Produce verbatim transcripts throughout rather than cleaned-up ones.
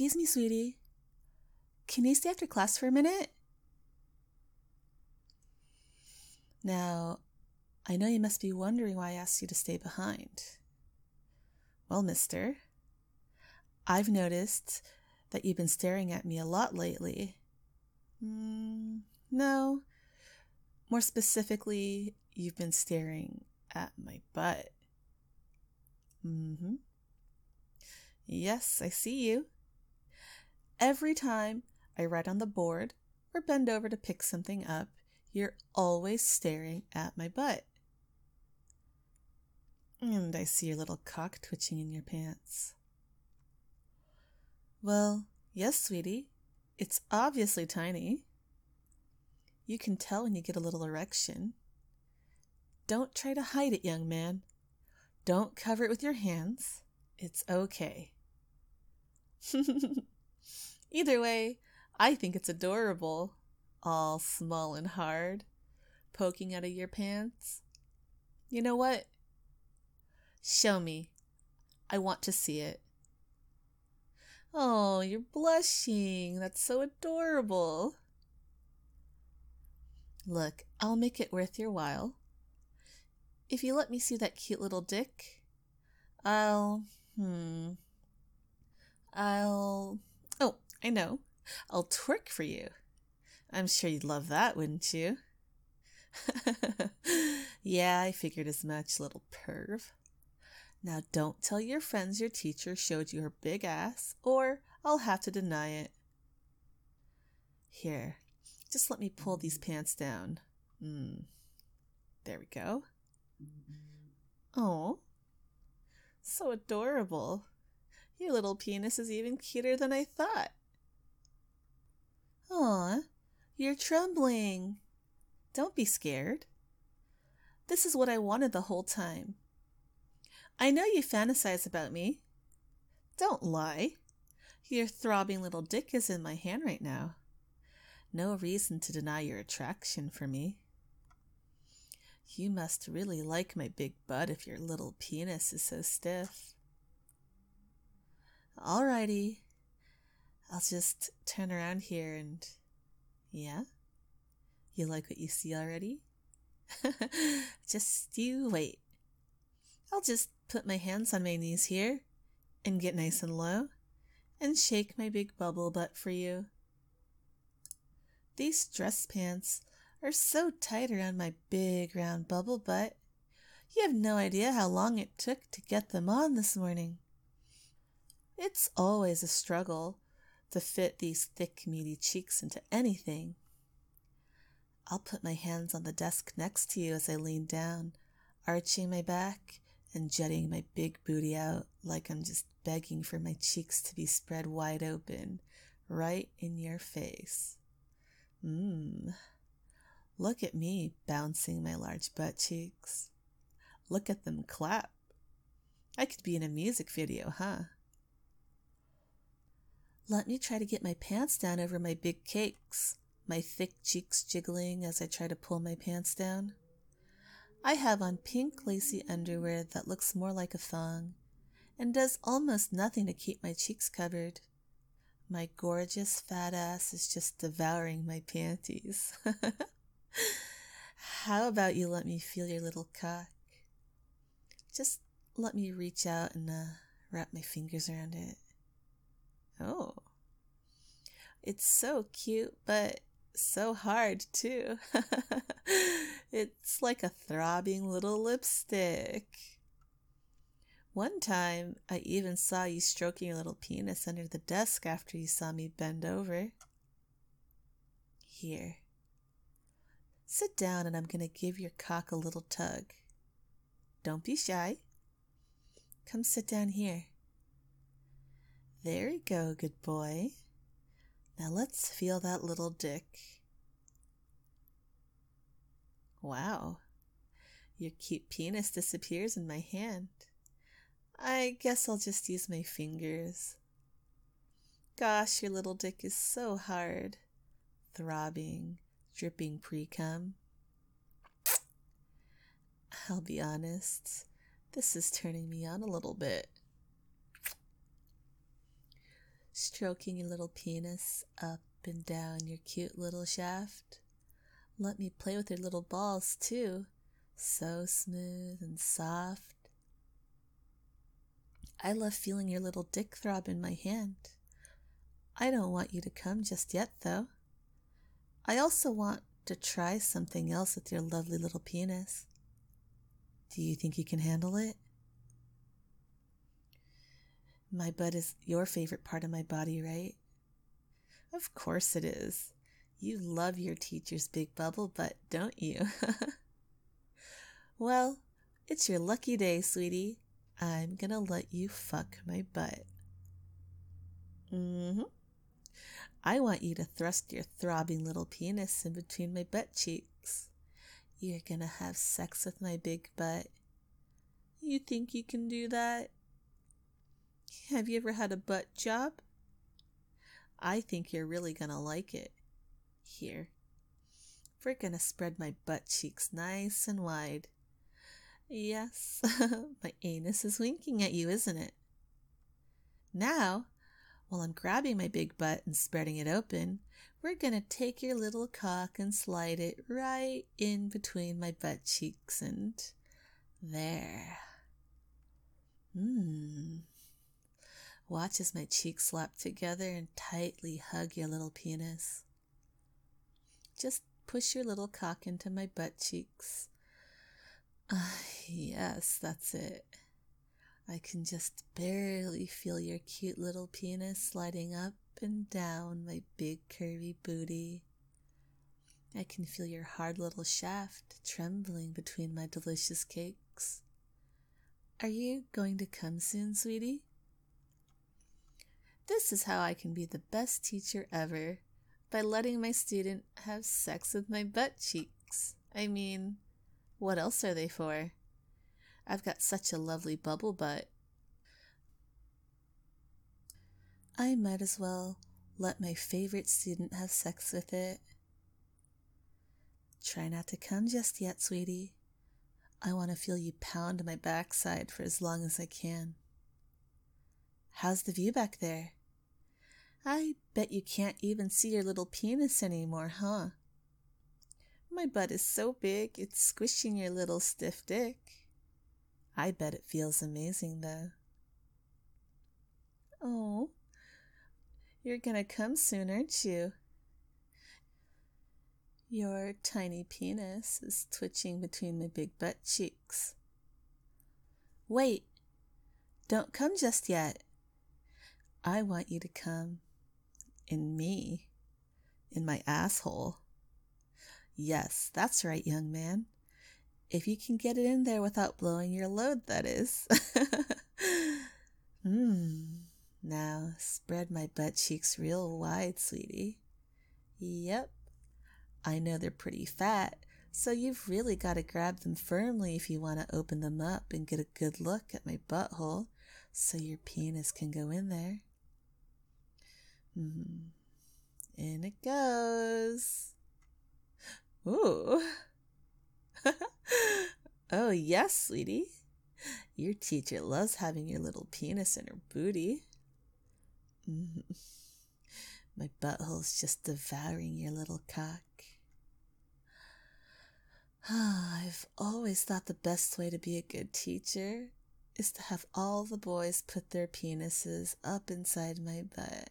Excuse me, sweetie. Can you stay after class for a minute? Now, I know you must be wondering why I asked you to stay behind. Well, mister, I've noticed that you've been staring at me a lot lately. Mm, no, more specifically, you've been staring at my butt. Mm-hmm. Yes, I see you. Every time I write on the board or bend over to pick something up, you're always staring at my butt. And I see your little cock twitching in your pants. Well, yes, sweetie. It's obviously tiny. You can tell when you get a little erection. Don't try to hide it, young man. Don't cover it with your hands. It's okay. Either way, I think it's adorable. All small and hard, poking out of your pants. You know what? Show me. I want to see it. Oh, you're blushing. That's so adorable. Look, I'll make it worth your while. If you let me see that cute little dick, I'll, hmm, I'll, oh, I know. I'll twerk for you. I'm sure you'd love that, wouldn't you? Yeah, I figured as much, little perv. Now don't tell your friends your teacher showed you her big ass, or I'll have to deny it. Here, just let me pull these pants down. Mm. There we go. Oh, so adorable. Your little penis is even cuter than I thought. Aw, you're trembling. Don't be scared. This is what I wanted the whole time. I know you fantasize about me. Don't lie. Your throbbing little dick is in my hand right now. No reason to deny your attraction for me. You must really like my big butt if your little penis is so stiff. Alrighty. I'll just turn around here and... Yeah? You like what you see already? Just you wait. I'll just put my hands on my knees here and get nice and low and shake my big bubble butt for you. These dress pants are so tight around my big round bubble butt. You have no idea how long it took to get them on this morning. It's always a struggle to fit these thick, meaty cheeks into anything. I'll put my hands on the desk next to you as I lean down, arching my back and jutting my big booty out like I'm just begging for my cheeks to be spread wide open, right in your face. Mmm. Look at me bouncing my large butt cheeks. Look at them clap. I could be in a music video, huh? Let me try to get my pants down over my big cakes, my thick cheeks jiggling as I try to pull my pants down. I have on pink lacy underwear that looks more like a thong and does almost nothing to keep my cheeks covered. My gorgeous fat ass is just devouring my panties. How about you let me feel your little cock? Just let me reach out and uh, wrap my fingers around it. Oh, it's so cute, but so hard too. It's like a throbbing little lipstick. One time, I even saw you stroking your little penis under the desk after you saw me bend over. Here. Sit down and I'm going to give your cock a little tug. Don't be shy. Come sit down here. There you go, good boy. Now let's feel that little dick. Wow. Your cute penis disappears in my hand. I guess I'll just use my fingers. Gosh, your little dick is so hard. Throbbing, dripping pre-cum. I'll be honest, this is turning me on a little bit. stroking your little penis up and down your cute little shaft. Let me play with your little balls too, so smooth and soft. I love feeling your little dick throb in my hand. I don't want you to come just yet, though. I also want to try something else with your lovely little penis. Do you think you can handle it? My butt is your favorite part of my body, right? Of course it is. You love your teacher's big bubble butt, don't you? Well, it's your lucky day, sweetie. I'm gonna let you fuck my butt. Mm-hmm. I want you to thrust your throbbing little penis in between my butt cheeks. You're gonna have sex with my big butt. You think you can do that? Have you ever had a butt job? I think you're really gonna like it. Here, we're gonna spread my butt cheeks nice and wide. Yes, my anus is winking at you, isn't it? Now, while I'm grabbing my big butt and spreading it open, we're gonna take your little cock and slide it right in between my butt cheeks and there. Mmm. Watch as my cheeks slap together and tightly hug your little penis. Just push your little cock into my butt cheeks. Ah, yes, that's it. I can just barely feel your cute little penis sliding up and down my big curvy booty. I can feel your hard little shaft trembling between my delicious cakes. Are you going to come soon, sweetie? This is how I can be the best teacher ever, by letting my student have sex with my butt cheeks. I mean, what else are they for? I've got such a lovely bubble butt. I might as well let my favorite student have sex with it. Try not to come just yet, sweetie. I want to feel you pound my backside for as long as I can. How's the view back there? I bet you can't even see your little penis anymore, huh? My butt is so big, it's squishing your little stiff dick. I bet it feels amazing, though. Oh, you're gonna come soon, aren't you? Your tiny penis is twitching between my big butt cheeks. Wait, don't come just yet. I want you to come in me, in my asshole. Yes, that's right, young man. If you can get it in there without blowing your load, that is. Hmm. Now, spread my butt cheeks real wide, sweetie. Yep. I know they're pretty fat, so you've really got to grab them firmly if you want to open them up and get a good look at my butthole so your penis can go in there. Hmm. In it goes. Ooh. Oh, yes, sweetie. Your teacher loves having your little penis in her booty. Mm-hmm. My butthole's just devouring your little cock. I've always thought the best way to be a good teacher is to have all the boys put their penises up inside my butt.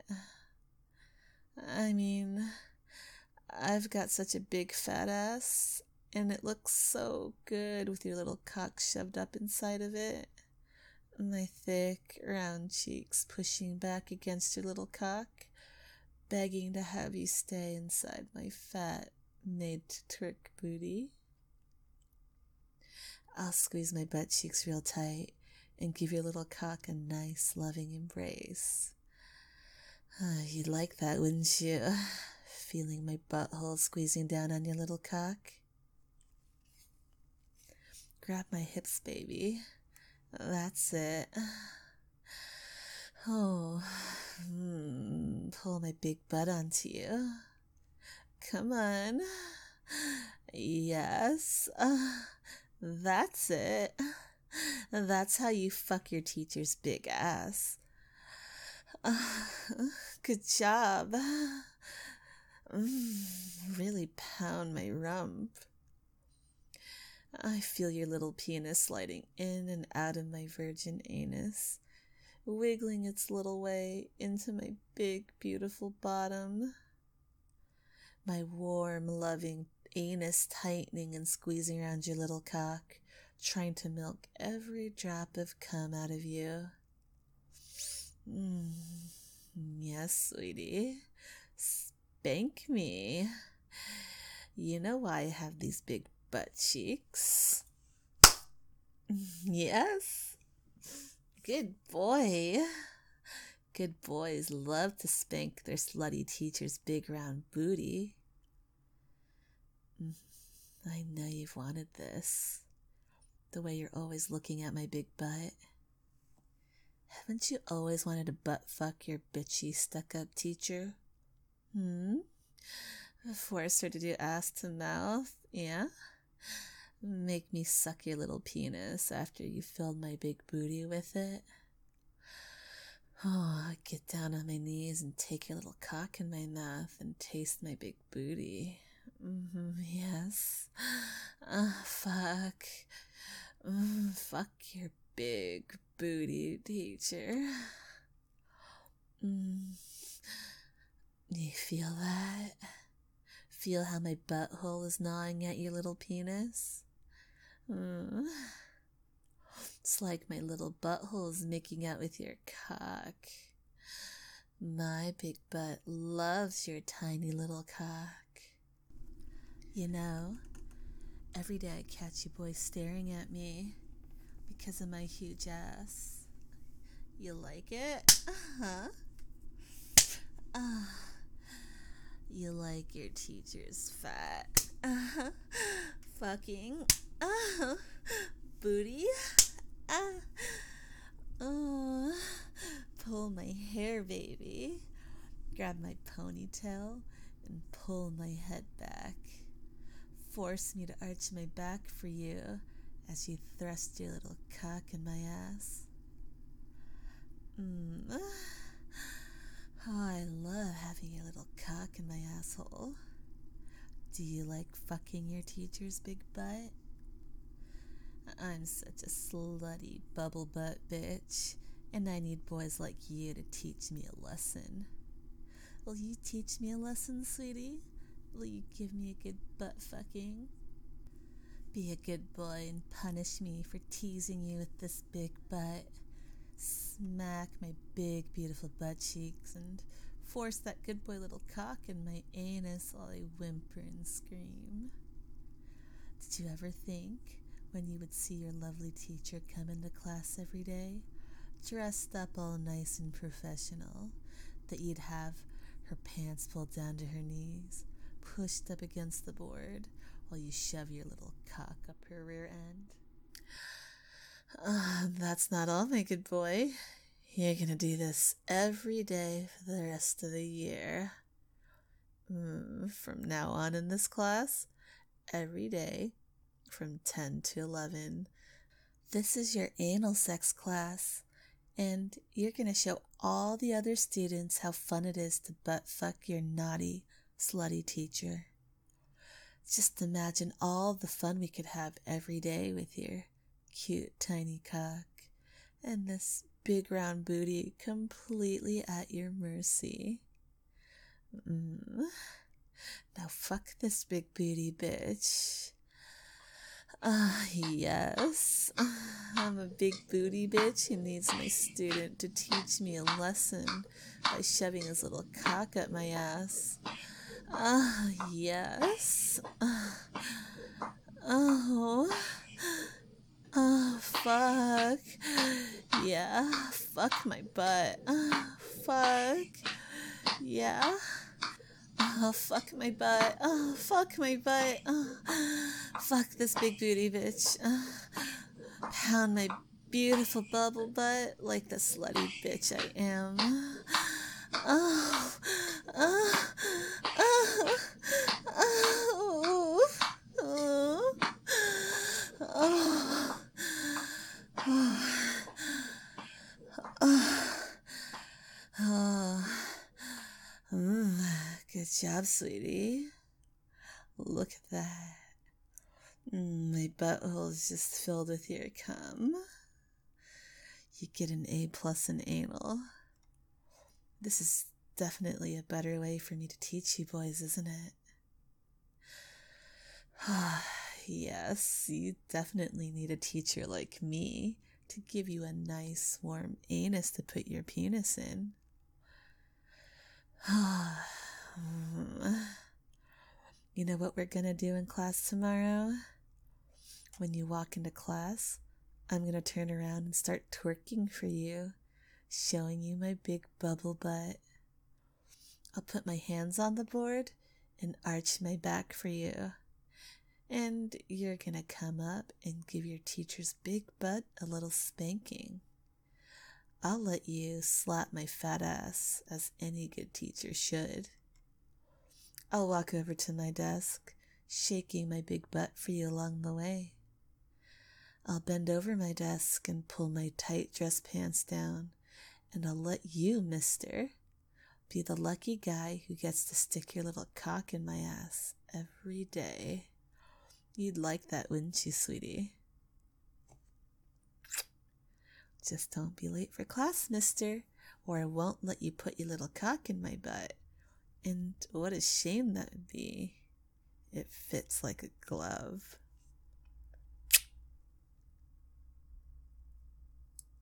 I mean, I've got such a big fat ass, and it looks so good with your little cock shoved up inside of it. My thick, round cheeks pushing back against your little cock, begging to have you stay inside my fat, made-to-twerk booty. I'll squeeze my butt cheeks real tight and give your little cock a nice, loving embrace. Uh, you'd like that, wouldn't you? Feeling my butthole squeezing down on your little cock. Grab my hips, baby. That's it. Oh, mm, pull my big butt onto you. Come on. Yes. Uh, that's it. That's how you fuck your teacher's big ass. Uh, good job. Mm, really pound my rump. I feel your little penis sliding in and out of my virgin anus, wiggling its little way into my big, beautiful bottom. My warm, loving anus tightening and squeezing around your little cock, trying to milk every drop of cum out of you. Mm, yes, sweetie. Spank me. You know why I have these big butt cheeks. Yes. Good boy. Good boys love to spank their slutty teacher's big round booty. I know you've wanted this. The way you're always looking at my big butt. Haven't you always wanted to butt fuck your bitchy stuck-up teacher? Hmm? Force her to do ass to mouth, yeah? Make me suck your little penis after you filled my big booty with it? Oh, I'd get down on my knees and take your little cock in my mouth and taste my big booty. Mm-hmm, yes. Uh, fuck. Mm, fuck your big booty, teacher. Mm. You feel that? Feel how my butthole is gnawing at your little penis? Mm. It's like my little butthole is making out with your cock. My big butt loves your tiny little cock. You know, every day I catch you boys staring at me because of my huge ass. You like it? Uh-huh. Uh, you like your teacher's fat. Uh-huh. Fucking. Uh-huh. Booty. Uh, uh, pull my hair, baby. Grab my ponytail and pull my head back. Force me to arch my back for you as you thrust your little cock in my ass. Mm. Oh, I love having your little cock in my asshole. Do you like fucking your teacher's big butt? I'm such a slutty bubble butt bitch, and I need boys like you to teach me a lesson. Will you teach me a lesson, sweetie? Will you give me a good butt fucking? Be a good boy and punish me for teasing you with this big butt. Smack my big, beautiful butt cheeks and force that good boy little cock in my anus while I whimper and scream. Did you ever think, when you would see your lovely teacher come into class every day, dressed up all nice and professional, that you'd have her pants pulled down to her knees, pushed up against the board, while you shove your little cock up her rear end? Uh, that's not all, my good boy. You're gonna do this every day for the rest of the year. Mm, from now on in this class, every day, from ten to eleven. This is your anal sex class, and you're going to show all the other students how fun it is to butt fuck your naughty, slutty teacher. Just imagine all the fun we could have every day with your cute tiny cock and this big round booty completely at your mercy. Mm. Now fuck this big booty bitch. Ah, uh, yes. I'm a big booty bitch who needs my student to teach me a lesson by shoving his little cock up my ass. Ah, uh, yes. Uh, oh. Oh, fuck. Yeah, fuck my butt. Oh, fuck. Yeah. Oh, fuck my butt. Oh, fuck my butt. Oh, fuck this big booty bitch. Oh, pound my beautiful bubble butt like the slutty bitch I am. Oh, oh, oh, oh, oh, oh, oh, oh. job, sweetie. Look at that. Mm, my butthole is just filled with your cum. You get an A plus in anal. This is definitely a better way for me to teach you boys, isn't it? Yes, you definitely need a teacher like me to give you a nice warm anus to put your penis in. You know what we're gonna do in class tomorrow? When you walk into class, I'm gonna turn around and start twerking for you, showing you my big bubble butt. I'll put my hands on the board and arch my back for you. And you're gonna come up and give your teacher's big butt a little spanking. I'll let you slap my fat ass, as any good teacher should. I'll walk over to my desk, shaking my big butt for you along the way. I'll bend over my desk and pull my tight dress pants down, and I'll let you, mister, be the lucky guy who gets to stick your little cock in my ass every day. You'd like that, wouldn't you, sweetie? Just don't be late for class, mister, or I won't let you put your little cock in my butt. And what a shame that would be. It fits like a glove.